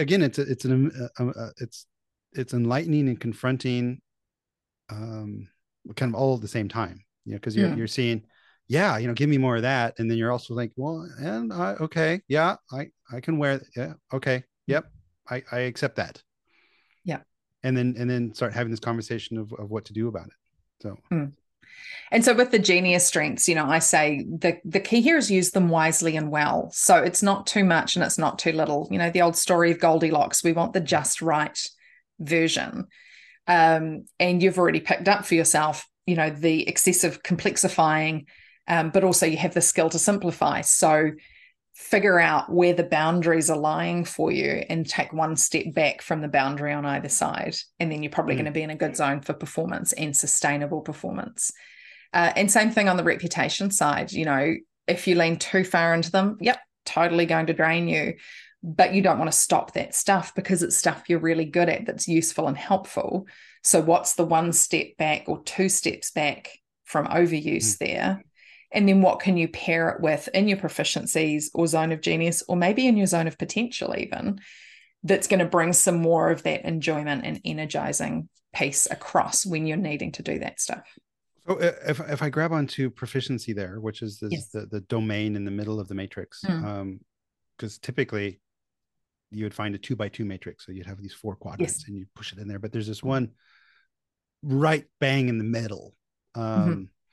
it's enlightening and confronting, kind of all at the same time, because you're seeing, give me more of that. And then you're also like, well, and okay. Yeah, I can wear, yeah. Okay. Yep. I accept that. Yeah. And then start having this conversation of what to do about it. So, And so with the genius strengths, I say the key here is use them wisely and well. So it's not too much and it's not too little. The old story of Goldilocks, we want the just right version. And you've already picked up for yourself, the excessive complexifying, but also you have the skill to simplify. So figure out where the boundaries are lying for you and take one step back from the boundary on either side. And then you're probably going to be in a good zone for performance and sustainable performance. And same thing on the reputation side. If you lean too far into them, totally going to drain you. But you don't want to stop that stuff, because it's stuff you're really good at that's useful and helpful. So what's the one step back or two steps back from overuse there? And then what can you pair it with in your proficiencies or zone of genius, or maybe in your zone of potential even, that's going to bring some more of that enjoyment and energizing piece across when you're needing to do that stuff. So if I grab onto proficiency there, which is the domain in the middle of the matrix, because typically you would find a 2x2 matrix. So you'd have these 4 quadrants and you push it in there, but there's this one right bang in the middle.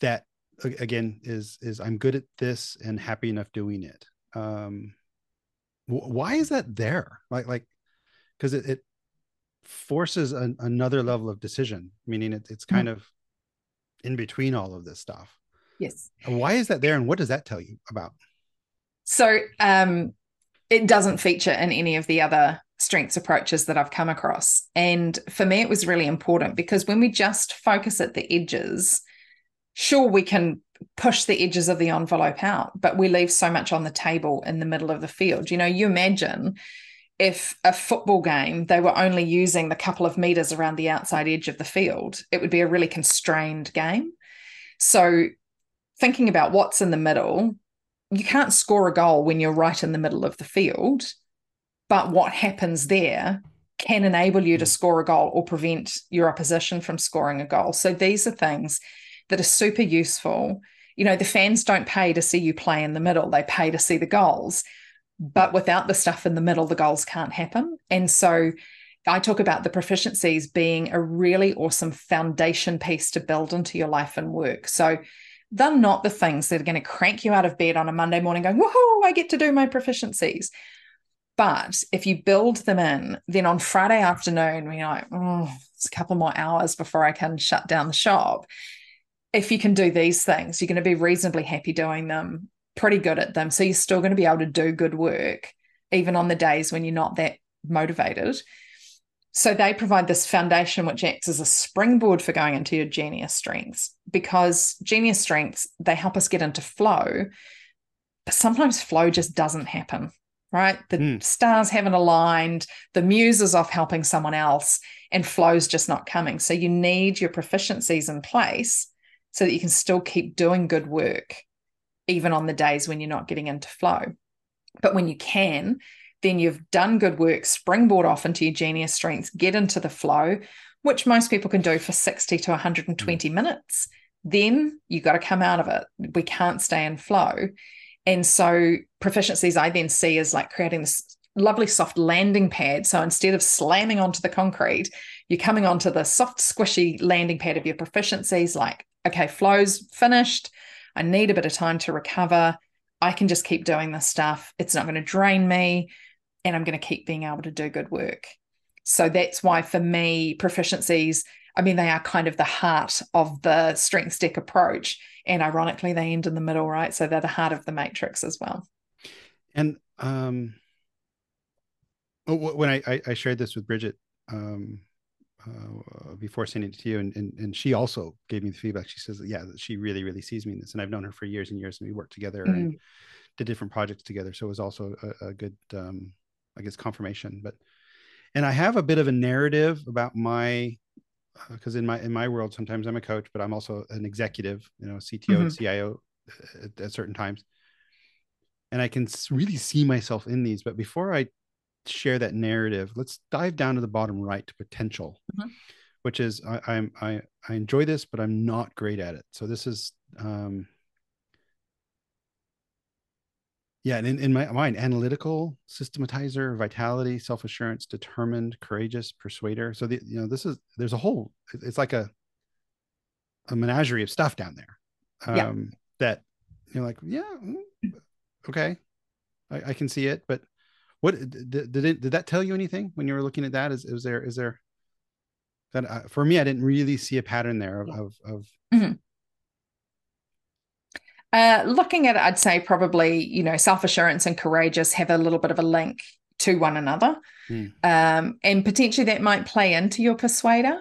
that again is I'm good at this and happy enough doing it. Why is that there? Like, because it forces another level of decision, meaning it's kind of in between all of this stuff. Yes. Why is that there, and what does that tell you about? So it doesn't feature in any of the other strengths approaches that I've come across. And for me, it was really important because when we just focus at the edges, sure, we can push the edges of the envelope out, but we leave so much on the table in the middle of the field. You know, you imagine if a football game, they were only using the couple of meters around the outside edge of the field, it would be a really constrained game. So thinking about what's in the middle, you can't score a goal when you're right in the middle of the field, but what happens there can enable you to score a goal or prevent your opposition from scoring a goal. So these are things that are super useful. You know, the fans don't pay to see you play in the middle. They pay to see the goals. But without the stuff in the middle, the goals can't happen. And so I talk about the proficiencies being a really awesome foundation piece to build into your life and work. So they're not the things that are going to crank you out of bed on a Monday morning going, woohoo, I get to do my proficiencies. But if you build them in, then on Friday afternoon, when you're like, it's a couple more hours before I can shut down the shop. If you can do these things, you're going to be reasonably happy doing them, pretty good at them. So you're still going to be able to do good work, even on the days when you're not that motivated. So they provide this foundation, which acts as a springboard for going into your genius strengths, because genius strengths, they help us get into flow, but sometimes flow just doesn't happen, right? The stars haven't aligned, the muse is off helping someone else, and flow's just not coming. So you need your proficiencies in place so that you can still keep doing good work, even on the days when you're not getting into flow. But when you can, then you've done good work, springboard off into your genius strengths, get into the flow, which most people can do for 60 to 120 minutes. Then you got to come out of it. We can't stay in flow. And so proficiencies I then see as like creating this lovely soft landing pad. So instead of slamming onto the concrete, you're coming onto the soft, squishy landing pad of your proficiencies, like, okay, flow's finished. I need a bit of time to recover. I can just keep doing this stuff. It's not going to drain me, and I'm going to keep being able to do good work. So that's why for me, proficiencies, I mean, they are kind of the heart of the strengths deck approach. And ironically, they end in the middle, right? So they're the heart of the matrix as well. And when I shared this with Bridget before sending it to you, and she also gave me the feedback. She says, yeah, she really, really sees me in this. And I've known her for years and years, and we worked together and did different projects together. So it was also a good, I guess, confirmation. And I have a bit of a narrative about my, because in my world, sometimes I'm a coach, but I'm also an executive, you know, CTO and CIO at certain times. And I can really see myself in these. But before I share that narrative, let's dive down to the bottom right to potential, which is I enjoy this, but I'm not great at it. So this is and in my mind, analytical, systematizer, vitality, self-assurance, determined, courageous, persuader. So there's a whole, it's like a menagerie of stuff down there that you're like, okay, I can see it. But what did that tell you anything when you were looking at that? Is there that for me, I didn't really see a pattern there of looking at it, I'd say probably, you know, self-assurance and courageous have a little bit of a link to one another. And potentially that might play into your persuader,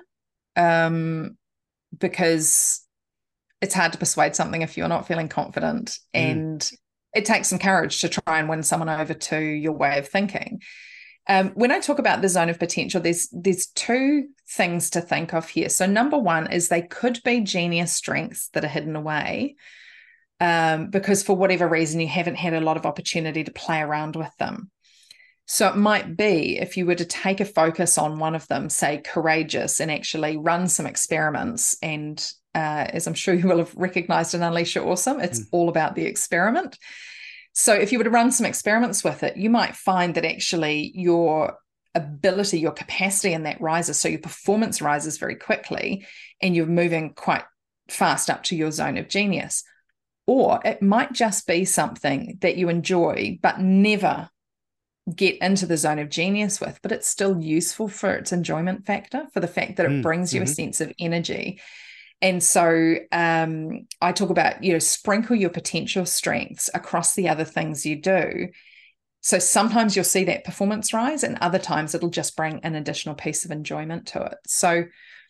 because it's hard to persuade something if you're not feeling confident, and it takes some courage to try and win someone over to your way of thinking. When I talk about the zone of potential, there's two things to think of here. So number one is they could be genius strengths that are hidden away, because for whatever reason, you haven't had a lot of opportunity to play around with them. So it might be if you were to take a focus on one of them, say courageous, and actually run some experiments. And as I'm sure you will have recognized in Unleash Your Awesome, it's all about the experiment. So if you were to run some experiments with it, you might find that actually your ability, your capacity in that rises. So your performance rises very quickly, and you're moving quite fast up to your zone of genius. Or it might just be something that you enjoy, but never get into the zone of genius with, but it's still useful for its enjoyment factor, for the fact that it brings you a sense of energy. And so I talk about, sprinkle your potential strengths across the other things you do. So sometimes you'll see that performance rise, and other times it'll just bring an additional piece of enjoyment to it. So,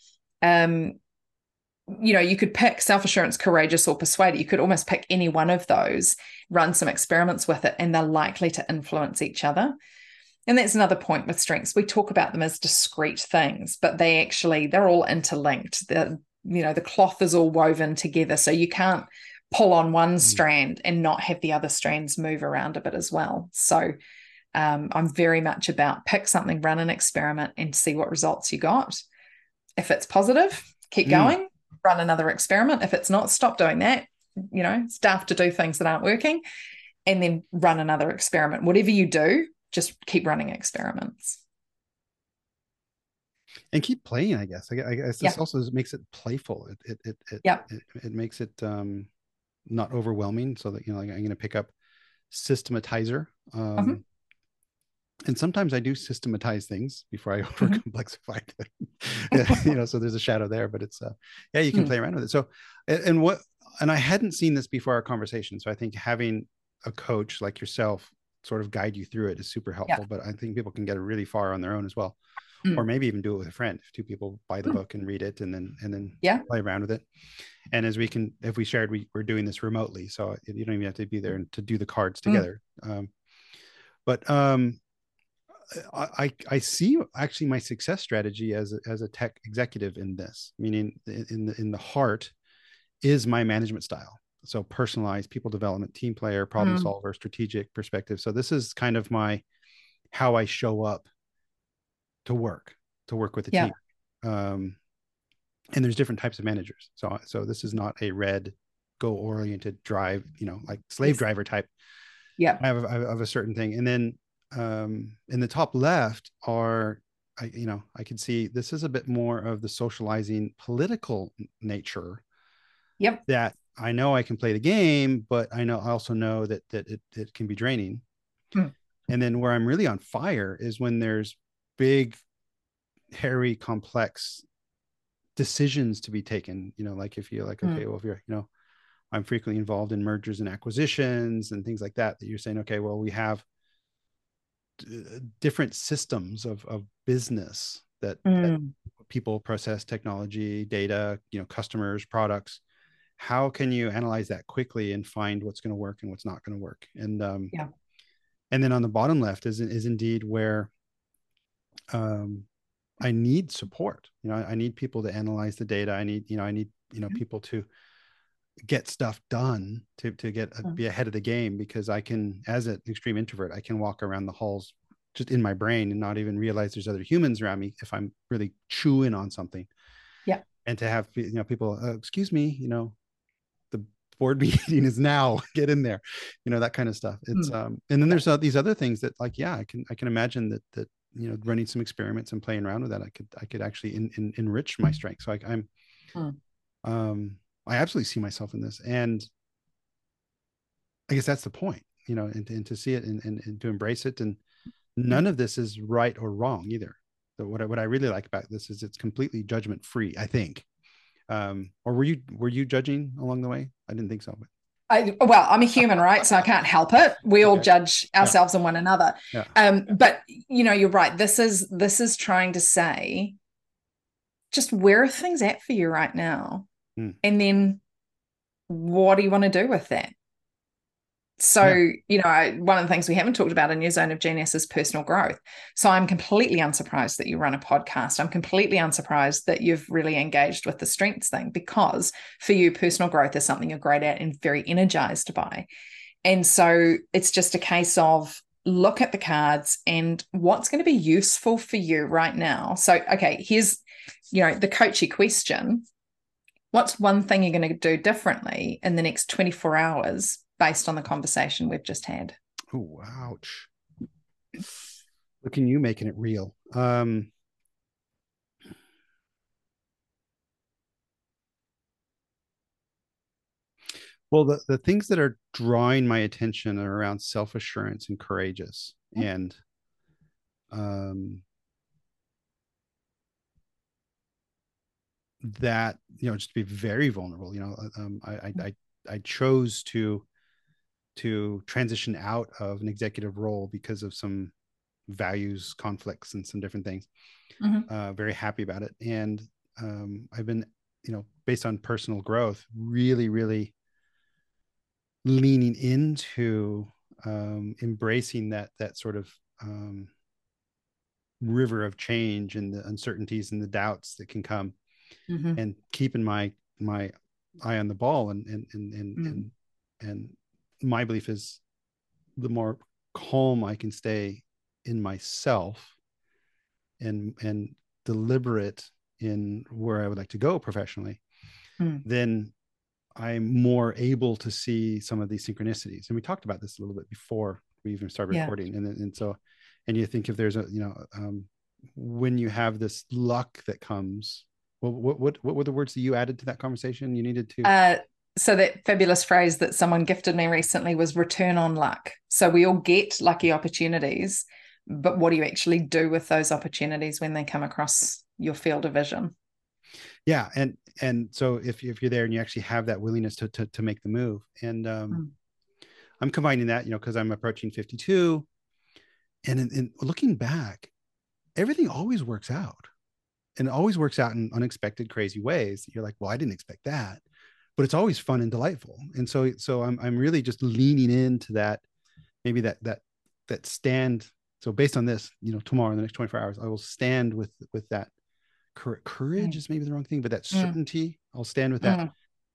you could pick self-assurance, courageous, or persuaded. You could almost pick any one of those, run some experiments with it, and they're likely to influence each other. And that's another point with strengths. We talk about them as discrete things, but they're all interlinked. The cloth is all woven together. So you can't pull on one strand and not have the other strands move around a bit as well. So I'm very much about pick something, run an experiment, and see what results you got. If it's positive, keep going. Run another experiment. If it's not, stop doing that. It's daft to do things that aren't working, and then run another experiment. Whatever you do, just keep running experiments. And keep playing, I guess. I guess this also makes it playful. It makes it not overwhelming, so that, I'm going to pick up systematizer. And sometimes I do systematize things before I over complexify things. So there's a shadow there, but it's you can play around with it. So, and I hadn't seen this before our conversation. So I think having a coach like yourself sort of guide you through it is super helpful, but I think people can get really far on their own as well. Or maybe even do it with a friend. If two people buy the book and read it and then play around with it. And if we shared, we're doing this remotely. So you don't even have to be there to do the cards together. I see actually my success strategy as a tech executive in this, meaning in the heart is my management style. So personalized, people development, team player, problem solver, strategic perspective. So this is kind of how I show up to work with the team. And there's different types of managers. So this is not a red, goal oriented drive, like slave driver type. I have a certain thing. And then in the top left I can see this is a bit more of the socializing political nature. That I know I can play the game, but I also know that it can be draining. And then where I'm really on fire is when there's big, hairy, complex decisions to be taken. Like if you're like, okay, well, if you're, I'm frequently involved in mergers and acquisitions and things like that you're saying, okay, well, we have different systems of business that people, process, technology, data, customers, products. How can you analyze that quickly and find what's going to work and what's not going to work? And and then on the bottom left is indeed where I need support. I need people to analyze the data. I need people to get stuff done to be ahead of the game, because I can, as an extreme introvert, I can walk around the halls just in my brain and not even realize there's other humans around me if I'm really chewing on something. And to have, people, excuse me, the board meeting is now, get in there, that kind of stuff. It's and then there's these other things that, like, I can imagine that running some experiments and playing around with that, I could actually enrich my strength. So I absolutely see myself in this, and I guess that's the point, and to see it and to embrace it. And none of this is right or wrong either. So what I really like about this is it's completely judgment free, I think. Or were you judging along the way? I didn't think so, but I'm a human, right? So I can't help it. We all judge ourselves and one another. But you're right. This is trying to say, just where are things at for you right now? And then what do you want to do with that? So, one of the things we haven't talked about in your zone of genius is personal growth. So I'm completely unsurprised that you run a podcast. I'm completely unsurprised that you've really engaged with the strengths thing, because for you, personal growth is something you're great at and very energized by. And so it's just a case of look at the cards and what's going to be useful for you right now. So, okay, here's, the coachy question. What's one thing you're going to do differently in the next 24 hours based on the conversation we've just had? Oh, ouch. Look at you making it real. Well, the things that are drawing my attention are around self-assurance and courageous, and um, that, just to be very vulnerable. I chose to transition out of an executive role because of some values conflicts and some different things. Very happy about it, and I've been, based on personal growth, really, really leaning into embracing that sort of river of change and the uncertainties and the doubts that can come, and keeping my eye on the ball. And my belief is the more calm I can stay in myself and deliberate in where I would like to go professionally, then I'm more able to see some of these synchronicities. And we talked about this a little bit before we even started recording. And you think if there's when you have this luck that comes, well, what were the words that you added to that conversation? You needed to. So that fabulous phrase that someone gifted me recently was return on luck. So we all get lucky opportunities, but what do you actually do with those opportunities when they come across your field of vision? Yeah. And so if you're there and you actually have that willingness to make the move, and I'm combining that, because I'm approaching 52, and in looking back, everything always works out, and it always works out in unexpected, crazy ways. You're like, well, I didn't expect that, but it's always fun and delightful. And so I'm really just leaning into that, maybe that stand. So based on this, tomorrow, in the next 24 hours, I will stand with that courage is maybe the wrong thing, but that certainty, I'll stand with that.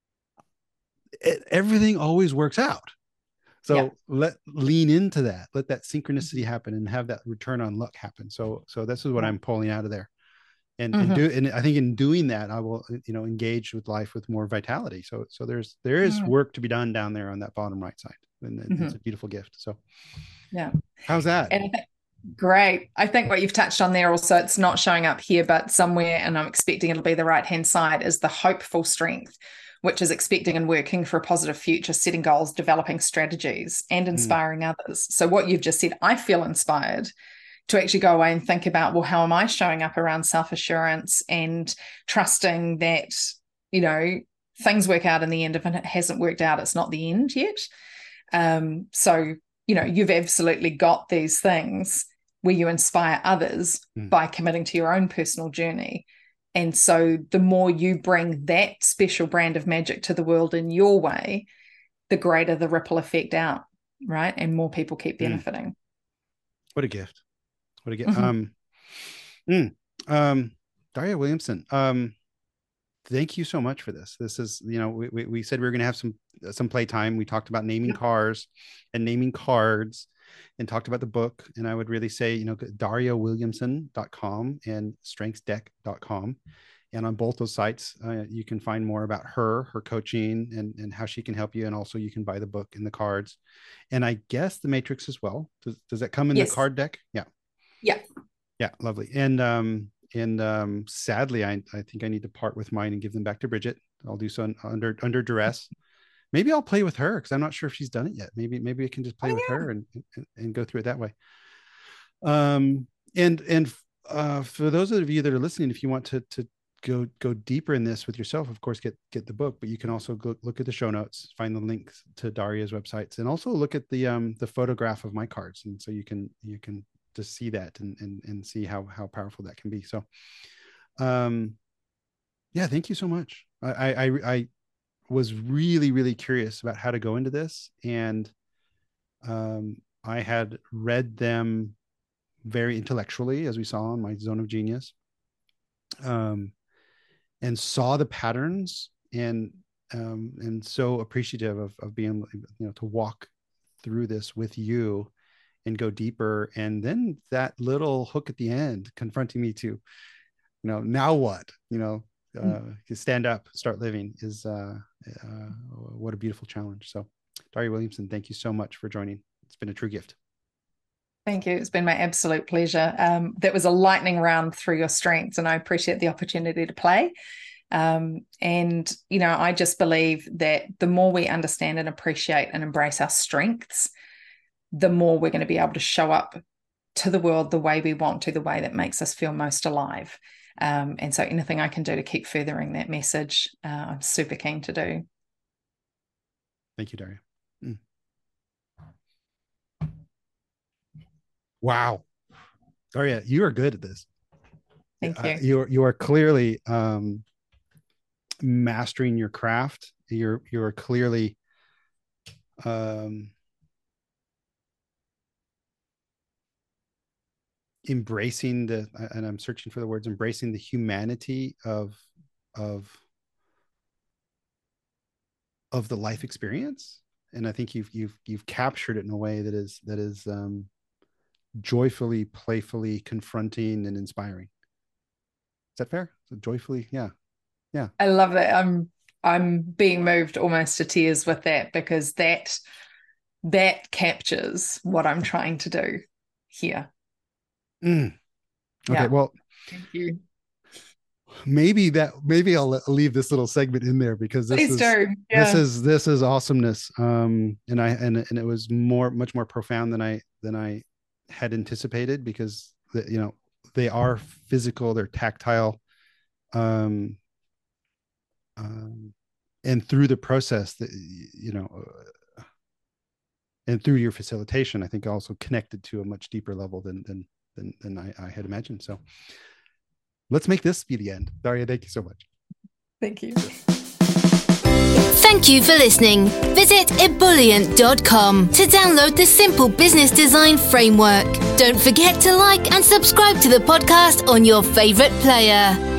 Everything always works out. So lean into that, let that synchronicity happen, and have that return on luck happen. So this is what I'm pulling out of there. And I think in doing that, I will, engage with life with more vitality. So there is work to be done down there on that bottom right side. And it's a beautiful gift. So how's that? And great. I think what you've touched on there also, it's not showing up here, but somewhere, and I'm expecting it'll be the right-hand side, is the hopeful strength, which is expecting and working for a positive future, setting goals, developing strategies, and inspiring others. So what you've just said, I feel inspired to actually go away and think about, well, how am I showing up around self-assurance and trusting that, things work out in the end. If it hasn't worked out, it's not the end yet. So, you've absolutely got these things where you inspire others by committing to your own personal journey. And so the more you bring that special brand of magic to the world in your way, the greater the ripple effect out, right? And more people keep benefiting. What a gift. What a gift. Daria Williamson, thank you so much for this. This is, we said we were going to have some playtime. We talked about naming cars and naming cards, and talked about the book. And I would really say, DariaWilliamson.com and strengthsdeck.com. And on both those sites, you can find more about her coaching, and how she can help you. And also you can buy the book and the cards, and I guess the matrix as well. Does that come in the card deck? Yeah. Lovely. And sadly, I think I need to part with mine and give them back to Bridget. I'll do so under duress. Maybe I'll play with her, because I'm not sure if she's done it yet. Maybe I can just play with her and go through it that way. And for those of you that are listening, if you want to go deeper in this with yourself, of course, get the book, but you can also go look at the show notes, find the links to Daria's websites, and also look at the photograph of my cards. And so you can just see that and see how powerful that can be. So, thank you so much. I was really, really curious about how to go into this. And, I had read them very intellectually, as we saw in my Zone of Genius, and saw the patterns, and so appreciative of being, to walk through this with you and go deeper. And then that little hook at the end confronting me to, now what, stand up, start living, is what a beautiful challenge. So Daria Williamson, thank you so much for joining. It's been a true gift. Thank you. It's been my absolute pleasure. That was a lightning round through your strengths, and I appreciate the opportunity to play. And, you know, I just believe that the more we understand and appreciate and embrace our strengths, the more we're going to be able to show up to the world the way we want to, the way that makes us feel most alive. And so anything I can do to keep furthering that message, I'm super keen to do. Thank you, Daria. Wow. Daria, you are good at this. Thank you. You are clearly mastering your craft. You're clearly embracing and I'm searching for the words, embracing the humanity of the life experience. And I think you've captured it in a way that is joyfully, playfully confronting and inspiring. Is that fair? So joyfully, yeah. I love that. I'm being moved almost to tears with that, because that captures what I'm trying to do here. Okay, yeah. Well, thank you. Maybe I'll leave this little segment in there, because this is awesomeness. And it was much more profound than I had anticipated, because they are physical, they're tactile, and through the process that and through your facilitation, I think also connected to a much deeper level than I had imagined. So let's make this be the end. Daria, thank you so much. Thank you. Thank you for listening. Visit ebullient.com to download the Simple Business Design Framework. Don't forget to like and subscribe to the podcast on your favorite player.